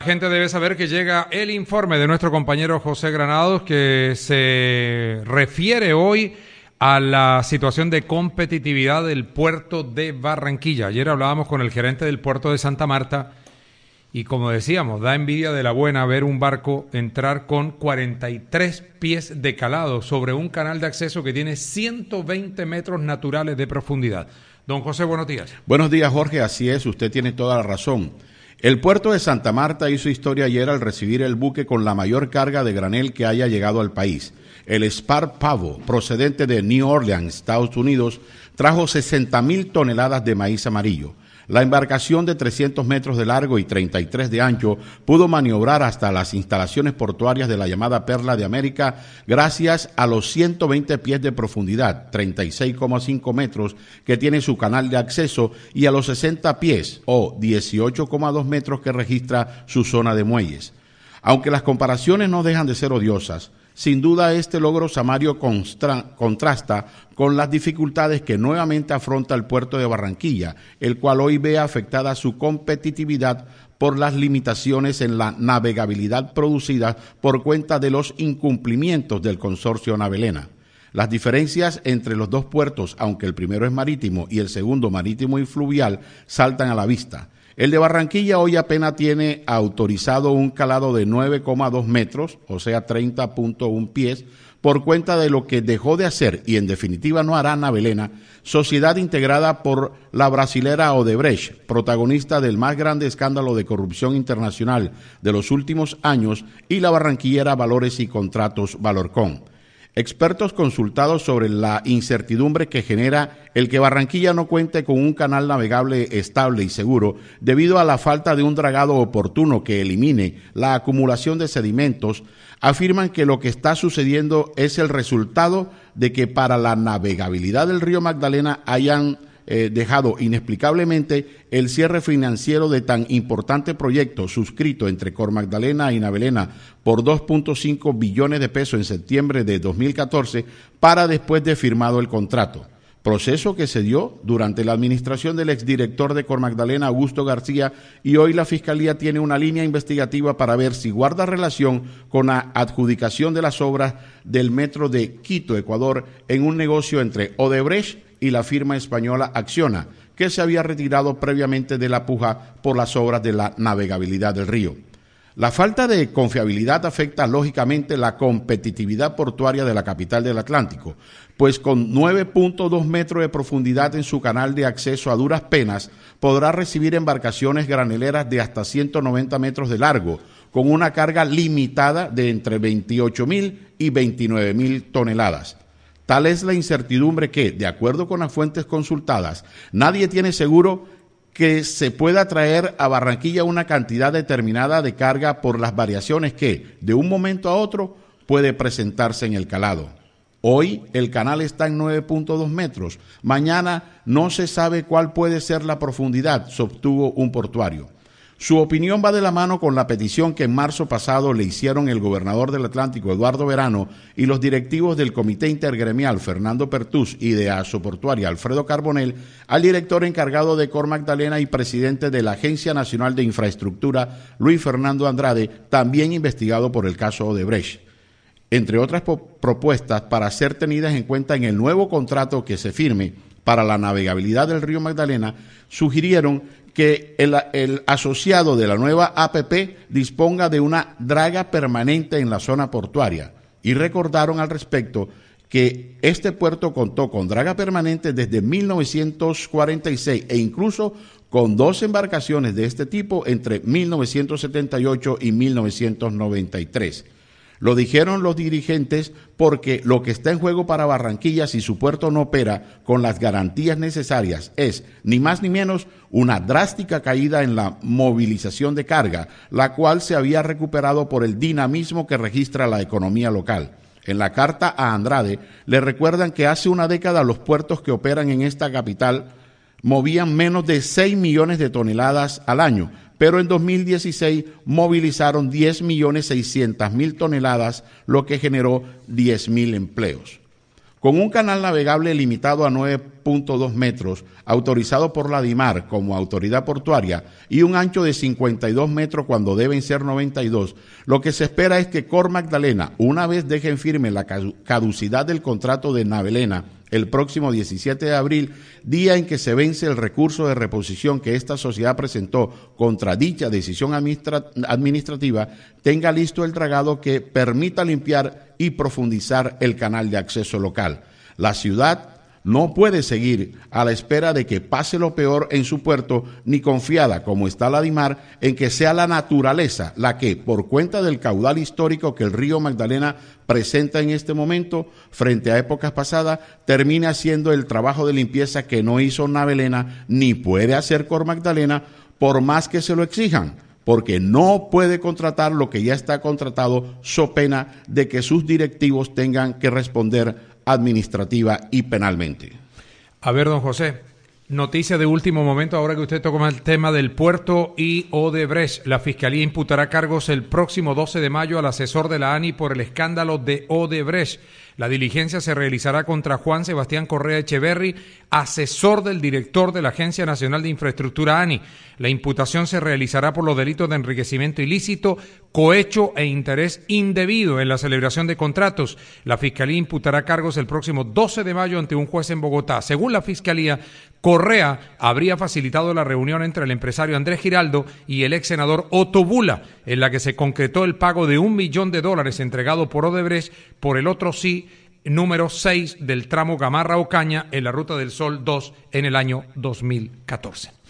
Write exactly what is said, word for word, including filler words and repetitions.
La gente debe saber que llega el informe de nuestro compañero José Granados, que se refiere hoy a la situación de competitividad del puerto de Barranquilla. Ayer hablábamos con el gerente del puerto de Santa Marta y, como decíamos, da envidia de la buena ver un barco entrar con cuarenta y tres pies de calado sobre un canal de acceso que tiene ciento veinte metros naturales de profundidad. Don José, buenos días. Buenos días, Jorge, así es, usted tiene toda la razón. El puerto de Santa Marta hizo historia ayer al recibir el buque con la mayor carga de granel que haya llegado al país. El Spar Pavo, procedente de New Orleans, Estados Unidos, trajo sesenta mil toneladas de maíz amarillo. La embarcación de trescientos metros de largo y treinta y tres de ancho pudo maniobrar hasta las instalaciones portuarias de la llamada Perla de América gracias a los ciento veinte pies de profundidad, treinta y seis coma cinco metros, que tiene su canal de acceso y a los sesenta pies o dieciocho coma dos metros que registra su zona de muelles. Aunque las comparaciones no dejan de ser odiosas, sin duda este logro samario constra- contrasta con las dificultades que nuevamente afronta el puerto de Barranquilla, el cual hoy ve afectada su competitividad por las limitaciones en la navegabilidad producidas por cuenta de los incumplimientos del consorcio Navelena. Las diferencias entre los dos puertos, aunque el primero es marítimo y el segundo marítimo y fluvial, saltan a la vista. El de Barranquilla hoy apenas tiene autorizado un calado de nueve coma dos metros, o sea treinta punto uno pies, por cuenta de lo que dejó de hacer y en definitiva no hará Navelena, sociedad integrada por la brasilera Odebrecht, protagonista del más grande escándalo de corrupción internacional de los últimos años, y la barranquillera Valores y Contratos Valorcón. Expertos consultados sobre la incertidumbre que genera el que Barranquilla no cuente con un canal navegable estable y seguro debido a la falta de un dragado oportuno que elimine la acumulación de sedimentos, afirman que lo que está sucediendo es el resultado de que para la navegabilidad del río Magdalena hayan Eh, dejado inexplicablemente el cierre financiero de tan importante proyecto suscrito entre Cormagdalena y Navelena por dos punto cinco billones de pesos en septiembre de dos mil catorce para después de firmado el contrato. Proceso que se dio durante la administración del exdirector de Cormagdalena, Augusto García, y hoy la Fiscalía tiene una línea investigativa para ver si guarda relación con la adjudicación de las obras del metro de Quito, Ecuador, en un negocio entre Odebrecht y la firma española Acciona, que se había retirado previamente de la puja por las obras de la navegabilidad del río. La falta de confiabilidad afecta lógicamente la competitividad portuaria de la capital del Atlántico, pues con nueve punto dos metros de profundidad en su canal de acceso a duras penas podrá recibir embarcaciones graneleras de hasta ciento noventa metros de largo, con una carga limitada de entre veintiocho mil y veintinueve mil toneladas. Tal es la incertidumbre que, de acuerdo con las fuentes consultadas, nadie tiene seguro que se pueda traer a Barranquilla una cantidad determinada de carga por las variaciones que, de un momento a otro, puede presentarse en el calado. Hoy el canal está en nueve punto dos metros, mañana no se sabe cuál puede ser la profundidad, sostuvo un portuario. Su opinión va de la mano con la petición que en marzo pasado le hicieron el gobernador del Atlántico, Eduardo Verano, y los directivos del Comité Intergremial, Fernando Pertús, y de Asoportuaria, Alfredo Carbonell, al director encargado de Cormagdalena y presidente de la Agencia Nacional de Infraestructura, Luis Fernando Andrade, también investigado por el caso Odebrecht. Entre otras propuestas para ser tenidas en cuenta en el nuevo contrato que se firme para la navegabilidad del río Magdalena, sugirieron que el, el asociado de la nueva A P P disponga de una draga permanente en la zona portuaria y recordaron al respecto que este puerto contó con draga permanente desde mil novecientos cuarenta y seis e incluso con dos embarcaciones de este tipo entre mil novecientos setenta y ocho y mil novecientos noventa y tres. Lo dijeron los dirigentes porque lo que está en juego para Barranquilla si su puerto no opera con las garantías necesarias es, ni más ni menos, una drástica caída en la movilización de carga, la cual se había recuperado por el dinamismo que registra la economía local. En la carta a Andrade le recuerdan que hace una década los puertos que operan en esta capital movían menos de seis millones de toneladas al año, pero en dos mil dieciséis movilizaron diez millones seiscientas mil toneladas, lo que generó diez mil empleos. Con un canal navegable limitado a nueve punto dos metros, autorizado por la DIMAR como autoridad portuaria, y un ancho de cincuenta y dos metros cuando deben ser noventa y dos, lo que se espera es que Cor Magdalena, una vez dejen firme la caducidad del contrato de Navelena el próximo diecisiete de abril, día en que se vence el recurso de reposición que esta sociedad presentó contra dicha decisión administra- administrativa, tenga listo el dragado que permita limpiar y profundizar el canal de acceso local. La ciudad no puede seguir a la espera de que pase lo peor en su puerto, ni confiada, como está la DIMAR, en que sea la naturaleza la que, por cuenta del caudal histórico que el río Magdalena presenta en este momento, frente a épocas pasadas, termine haciendo el trabajo de limpieza que no hizo Navelena, ni puede hacer Cor Magdalena, por más que se lo exijan, porque no puede contratar lo que ya está contratado, so pena de que sus directivos tengan que responder administrativa y penalmente. A ver, don José, noticia de último momento, ahora que usted tocó el tema del puerto y Odebrecht. La Fiscalía imputará cargos el próximo doce de mayo al asesor de la ANI por el escándalo de Odebrecht. La diligencia se realizará contra Juan Sebastián Correa Echeverry, asesor del director de la Agencia Nacional de Infraestructura ANI. La imputación se realizará por los delitos de enriquecimiento ilícito, cohecho e interés indebido en la celebración de contratos. La Fiscalía imputará cargos el próximo doce de mayo ante un juez en Bogotá. Según la Fiscalía, Correa habría facilitado la reunión entre el empresario Andrés Giraldo y el ex senador Otto Bula, en la que se concretó el pago de un millón de dólares entregado por Odebrecht por el otro sí número seis del tramo Gamarra-Ocaña en la Ruta del Sol dos en el año dos mil catorce.